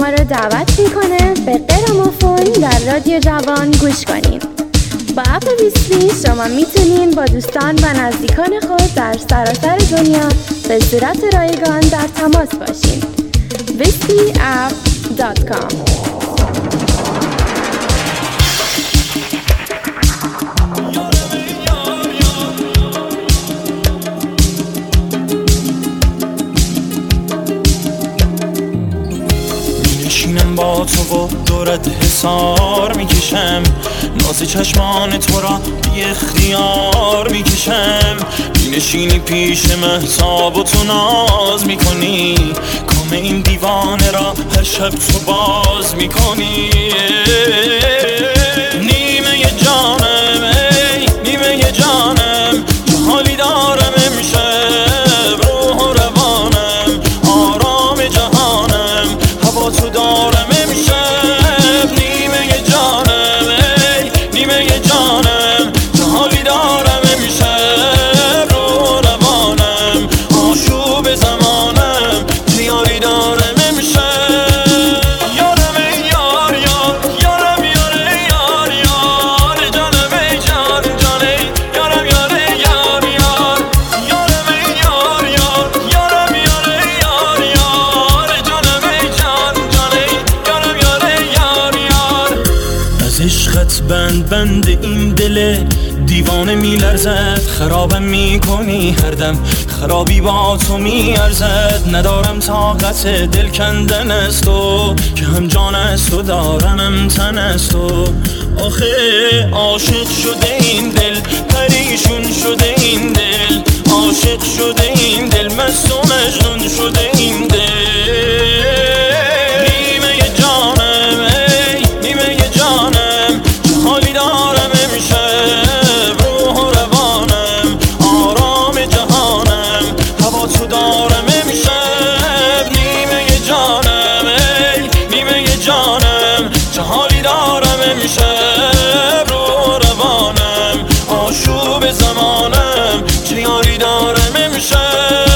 شما رو دعوت میکنه به گرامافون در رادیو جوان گوش کنین. با اپ ویستی شما میتونین با دوستان و نزدیکان خود در سراسر دنیا به صورت رایگان در تماس باشین. wistyapp.com. با تو و دورت حسار میکشم، ناز چشمان تو را بی اختیار میکشم. مینشینی پیش مهتاب و تو ناز میکنی، کام این دیوانه را هر شب تو باز میکنی. نیمه جانم ای نیمه جانم، چه حالی دارم امشب، روح و روانم آرام جهانم، هوا تو دارم امشب. نیمه جانم ای نیمه جانم، چه حالی دارم امشب، روح و روانم آشوب زمانم، چه یاری دارم امشب. یارم ای یار یار یارم یار ای یار یار، جانم ای جان جان ای یارم یار ای یار یار. یارم ای یار یار یارم یار ای یار یار، جانم ای جان جان ای یارم یار ای یار یار. از عشقت بند این دل دیوانه میلرزد، خرابم میکنی هر دم، خرابی با تو میارزد. ندارم طاقت دل کندن از تو، که هم جان از تو دارم هم تن از تو. آخه عاشق شده این دل، پریشون شده این دل، عاشق شده این دل، مست و مجنون شده این دل. نیمه جانم ای نیمه جانم، چه حالی دارم امشب، روح و روانم آرام جهانم، هوا تو دارم امشب. نیمه جانم ای نیمه جانم، چه حالی دارم امشب، روح و روانم آشوب زمانم، چه یاری دارم امشب.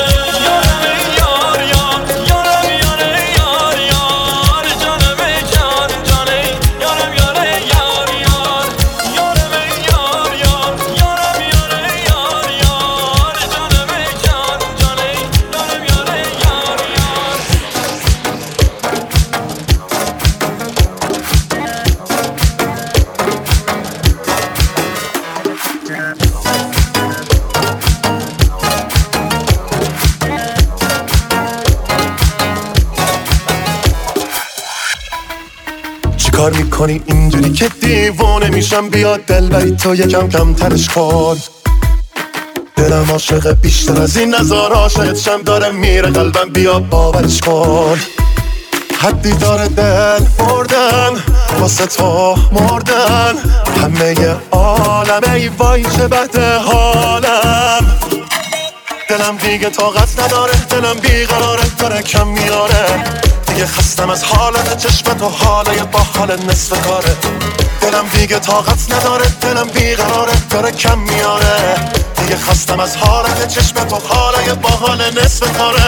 کار میکنی اینجوری که دیوانه میشم، بیا دلبری تو یکم کم ترش کن. دلم عاشق بیشتر از این نزار عاشقت شم، داره میره قلبم بیا باورش کن. حدی داره دل بردن واسه تو مردن، همه عالم ای وای چه بده حالم. دلم دیگه طاقت نداره، دلم بیقراره داره کم میاره، دیگه خستم از حالت چشمت و حاله با حال نصف کاره. دلم دیگه طاقت نداره، دلم بیقراره داره کم میاره، دیگه خستم از حالت چشمت و حاله با حال نصف کاره.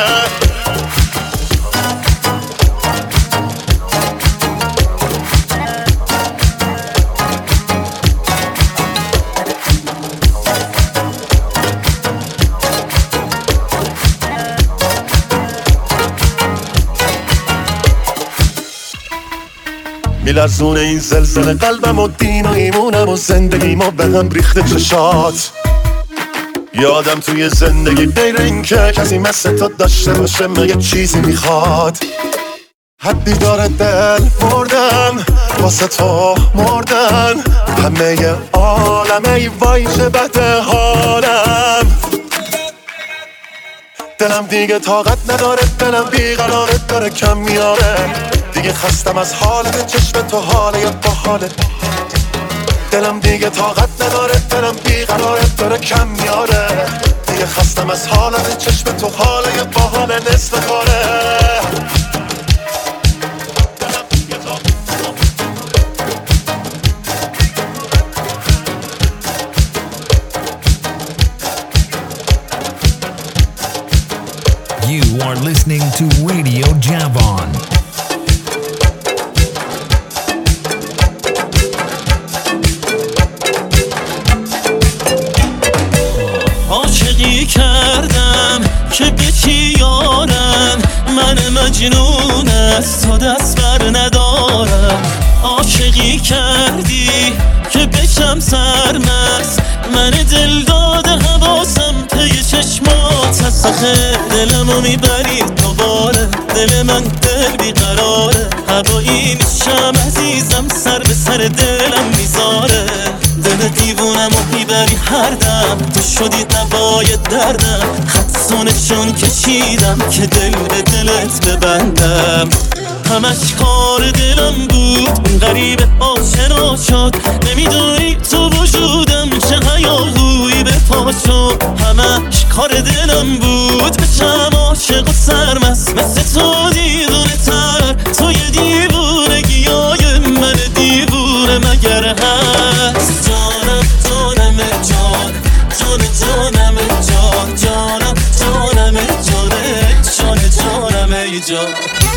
میلرزونه این زلزله قلبم و دین و ایمونم و زندگیمو به هم ریخته چشات. یادم توی زندگی غیر این که کسی مثل تو داشته باشه مگه چیزی میخواد. حدی داره دل بردن واسه تو مردن، همه عالم ای وای چه بده حالم. دلم دیگه طاقت نداره، دلم بیقراره داره کم میاره، دیگه خستم از حالت چشم تو حاله با حالت. دلم دیگه طاقت نداره، دلم بیقراره داره کم میاره، دیگه خستم از حالت چشم تو حاله با حال نصف کاره. You are listening to Radio Javon. مجنون است تا دست بر ندارم. عاشقی کردی که بشم سرمست، من دل داده حواسم پی چشمات هست. آخه دلمو میبری دوباره، دل من دل بیقراره، هوایی نیشم عزیزم سر به سر دلم میذاره. دل دیوونمو میبری هر دم، تو شدی دوای دردم، خط و نشون کشیدم که دل به دلت ببندم. همش کار دلم بود اون غریب آشنا شد، نمیدونی تو وجودم چه هیاهویی به پا شد. همش کار دلم بود بشم عاشق و سرمست، مثل تو دیوونه تر، تو یه دیوونگیای من دیوونه مگر هست. جانم جانم جان، جان جانم جان، جانم جانم جان، جان جانم جان.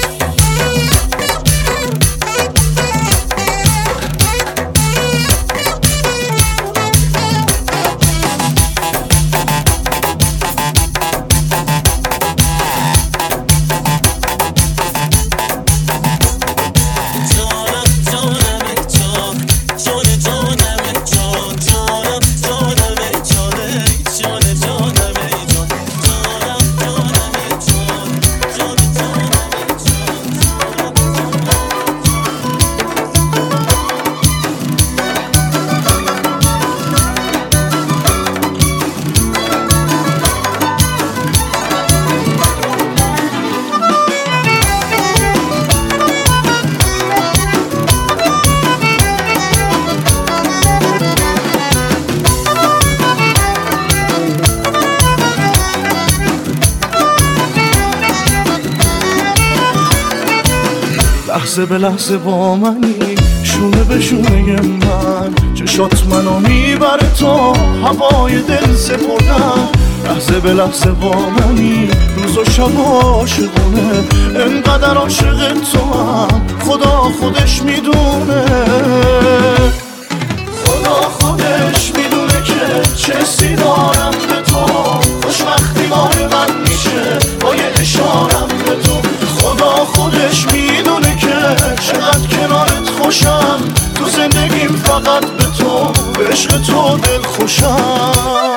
لحظه به لحظه با منی، شونه به شونه من، چشات منو میبره تا هوای دل سپردم. لحظه به لحظه با منی، روز و شب عاشقونه، انقدر عاشق تو هم خدا خودش میدونه. خدا خودش میدونه که چه حسی دارم به تو، خوشبختی مال من میشه با یه اشارم به تو. خدا خودش میدونه که چقدر کنارت خوشم، تو زندگیم فقط به تو، به عشق تو دل خوشم.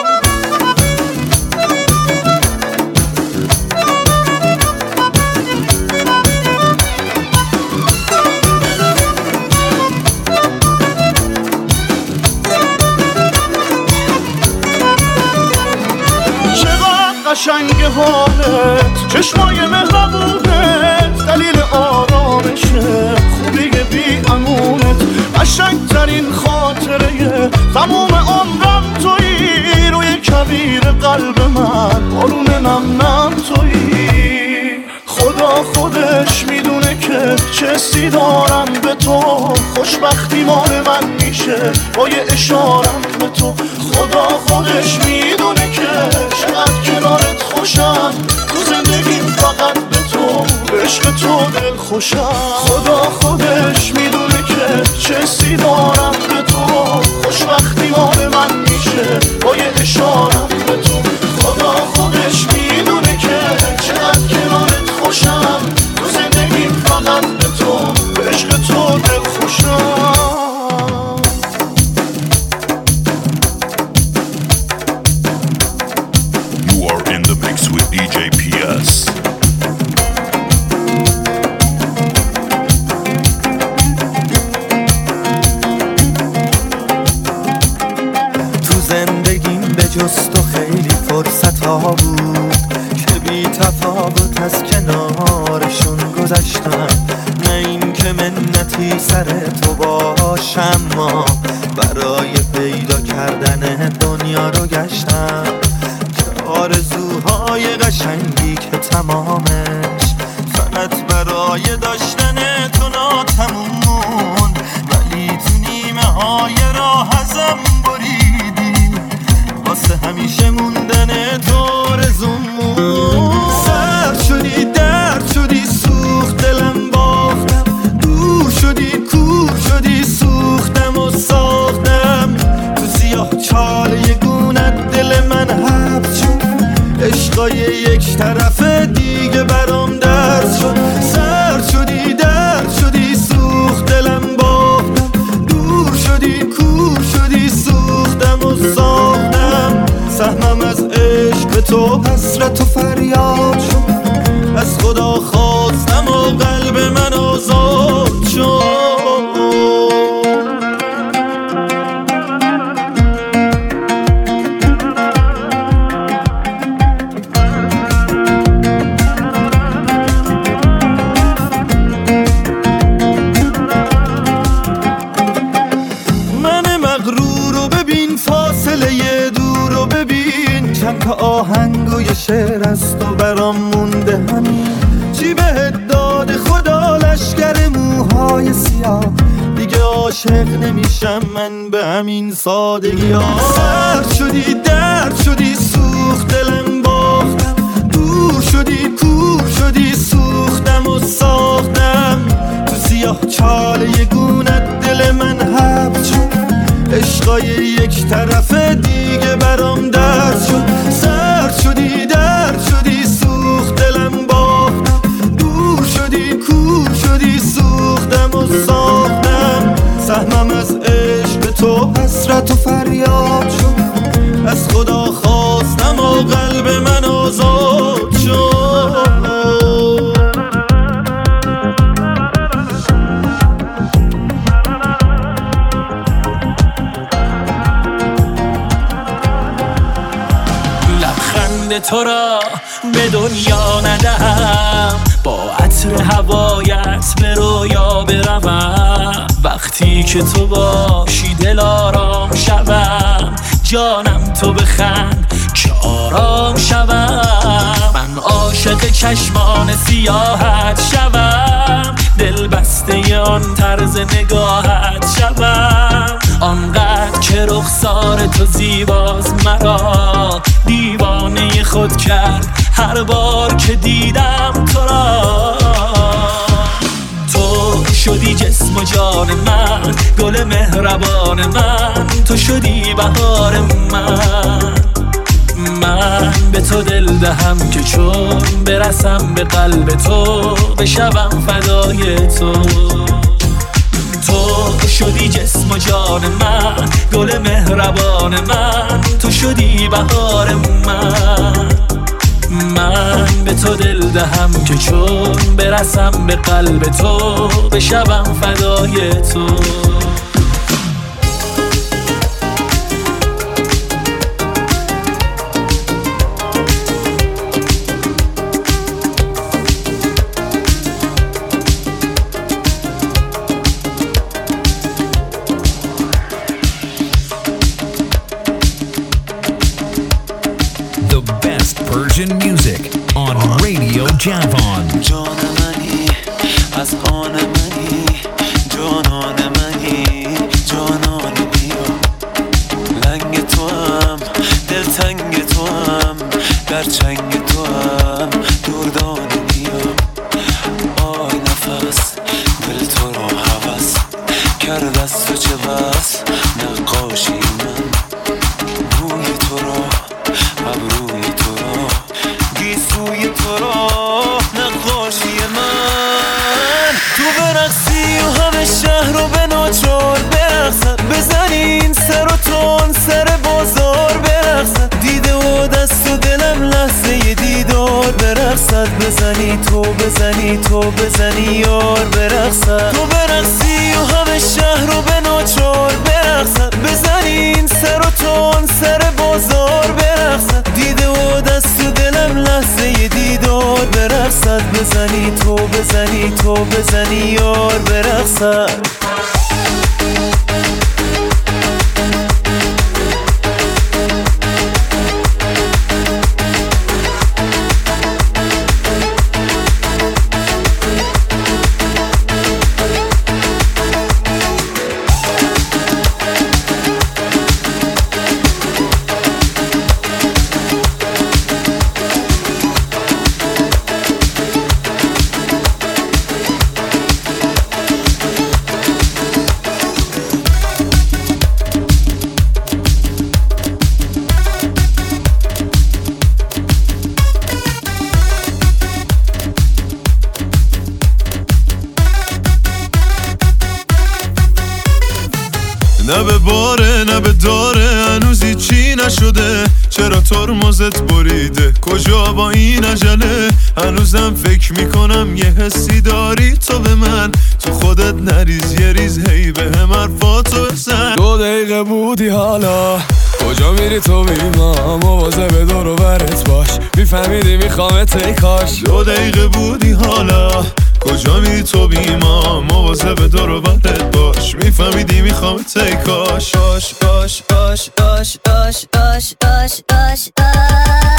چقدر قشنگ حالت، چشمای مهربونت، دلیل آرامشه، خوبی بی امونت، قشنگترین خاطره تموم عمرم تویی، روی کویر قلب من بارون نم نم تویی. خدا خودش میدونه که چه حسی دارم به تو، خوشبختی مال من میشه با یه اشارم به تو. خدا خودش میدونه که چقدر کنارت خوشم، تو زندگیم فقط به تو، به عشق تو دل خوشم. خدا خودش میدونه که چه حسی دارم به تو، خوشبختی مال من میشه با یه اشارم به تو. خدا خودش میدونه که چقدر کنارت خوشم، تو زندگیم فقط به تو، به عشق تو دل خوشم. جست و خیلی فرصت ها بود که بی تفاوت از کنارشون گذشتم. نه این که منتی سر تو باشم، ما برای پیدا کردن دنیا رو گشتم. که آرزوهای قشنگی که تمامش فقط برای داشتن تو ناتموم موند، ولی تو نیمه های راه ازم بریدی، واسه همیشه موندن تو رزومون. سرد شدی درد شدی سوخت دلم باختم، دور شدی کور شدی سوختم و ساختم. تو سیاه چاله گونت دل من حبس شد، عشقای یک طرفه دیگه برام درس آهنگ و یه شعر از تو برام مونده همین. چی بهت داده خدا لشگر موهای سیاه، دیگه عاشق نمیشم من به همین سادگی ها. سرد شدی درد شدی سوخت دلم باختم، دور شدی کور شدی سوختم و ساختم. تو سیاه چاله گونت دل من حبس شد، عشقای یک طرفه دیگه برام درد شد. سرد شدی درد شدی سوخت دلم باختم، دور شدی کور شدی سوختم و ساختم. سهمم از عشق تو حسرت و فریاد شد، از خدا خواستم و قلب من آزاد شد. تو را به دنیا ندهم، با عطر هوایت به رویا بروم. وقتی که تو باشی دل آرام شوم، جانم تو بخند که آرام شوم. من عاشق چشمان سیاحت شوم، دل بسته آن طرز نگاهت شوم. آنقدر که رخسار تو زیباز مرا دیوانه خود کرد هر بار که دیدم تو را. تو شدی جسم و جان من، گل مهربان من، تو شدی بهار من. من به تو دل دهم که چون برسم به قلب تو بشوم فدای تو. تو شدی جسم و جان من، گل مهربان من، تو شدی بهار من. من به تو دل دهم که چون برسم به قلب تو بشوم فدای تو. Persian music on Radio Javan. جان منی از آن منی، جانان منی جانان بیا. لنگ تو هم دلتنگ تو هم در چنگ تو هم دردان بیا. آی نفس دل تو رو هوس کرد از تو چه بس نقاشی من. روی تو رو ابروی تو رو گیسوی تو رو نقاشی من. تو برقصی و همه شهر رو به ناچار برقصن، بزنین سر و تون سر بازار برقصن. دیده و دست و دلم لحظه دیدار برقصد، بزنی تو بزنی تو بزنی یار برقصد. تو برقصی و همه شهر رو به ناچار برقصن، بزنین سر و تون سر بازار برقصن. دیده و دست و دلم لحظه دیدار برقصد، بزنی تو بزنی تو بزنی یار برقصد. نه به باره نه به داره هنوزی چی نشده. چرا ترمزت بریده کجا با این عجله؟ هنوزم فکر میکنم یه حسی داری تو به من، تو خودت نریز یه ریز هی به هم حرفاتو بزن. 2 دقیقه بودی حالا کجا میری تو بی ما؟ مواظب دور و برت باش، میفهمیدی میخوامت ای کاش. 2 دقیقه بودی حالا کجا میری تو بی ما؟ مواظب دور و برت باش، میفهمیدی میخوامت ای کاش. آش آش آش آش آش آش آش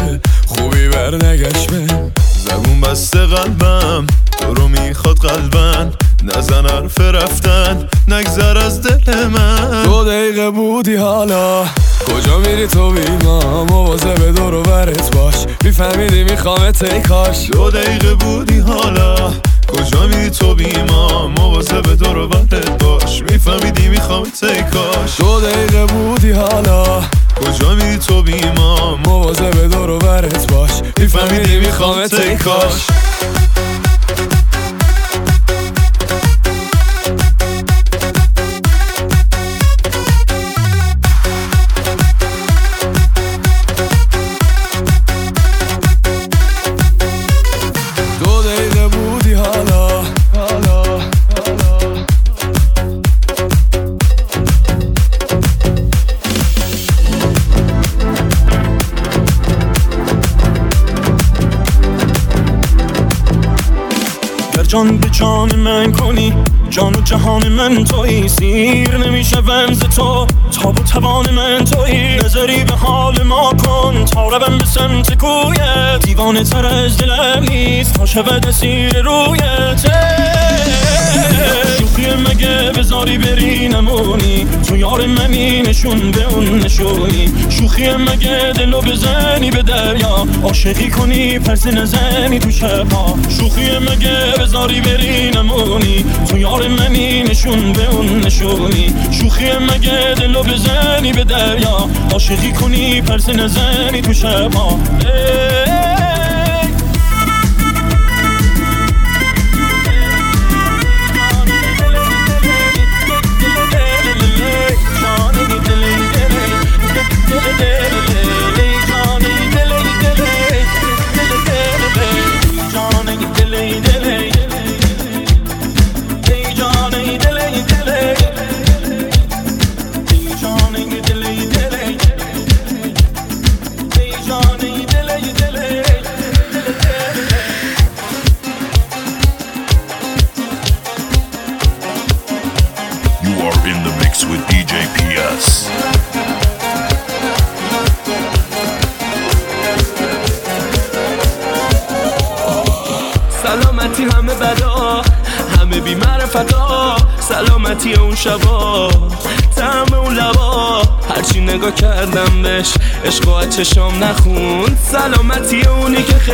خوبی بر نگشمه. زبون بسته قلبم تو رو میخواد قلبن، نزن حرف رفتن نگذر از دل من. 2 دقیقه بودی حالا کجا میری تو بی ما، مواظب دور و برت باش میفهمیدی میخوامت ای کاش. 2 دقیقه بودی حالا کجا میری تو بی ما، مواظب دور و برت باش میفهمیدی میخوامت ای کاش. 2 دقیقه بودی حالا کجا میری تو بی ما، مواظب دور و برت باش میفهمیدی میخوامت ای کاش. جان به جان من کنی، جان و جهان من تویی، سیر نمیشه ونز تو، تاب و توان من تویی. نظری به حال ما کن تا روم به سمت کویت، دیوانه تر از دلم نیست تا شود اسیر رویت. شوخی مگه بذاری بری نمونی، تو یار منی نشون به اون نشونی. شوخی مگه دلو بزنی به دریا، عاشقی کنی پرسه نزنی تو شبها. شوخی مگه بذاری بری نمونی، تو یار منی نشون به اون نشونی. شوخی مگه دلو بزنی به دریا، عاشقی کنی پرسه نزنی تو شبها. سلامتی همه بدا، همه بی معرفتا، سلامتی اون شبا، طعم اون لبا، هرچی نگاه کردم بهش عشق و چشام نخون. سلامتی اونی که